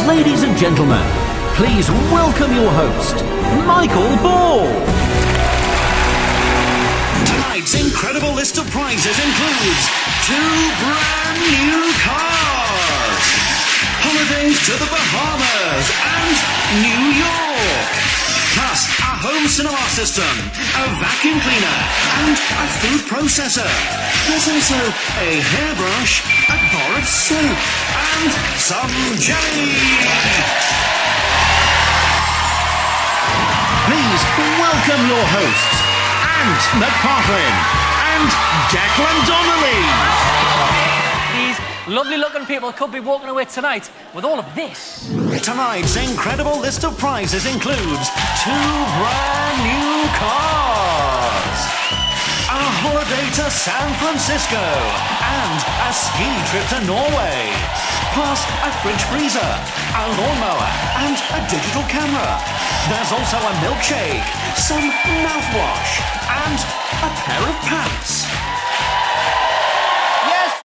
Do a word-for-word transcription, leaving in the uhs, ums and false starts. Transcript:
Ladies and gentlemen, please welcome your host, Michael Ball. Tonight's incredible list of prizes includes two brand new cars, holidays to the Bahamas and New York, plus a home cinema system, a vacuum cleaner and a food processor. There's also a hairbrush, a bar of soap and some jelly. Please welcome your hosts, Ant McPartlin and Declan Donnelly. These lovely-looking people could be walking away tonight with all of this. Tonight's incredible list of prizes includes two brand new cars, a holiday to San Francisco, and a ski trip to Norway, plus a fridge freezer, a lawnmower, and a digital camera. There's also a milkshake, some mouthwash, and a pair of pants.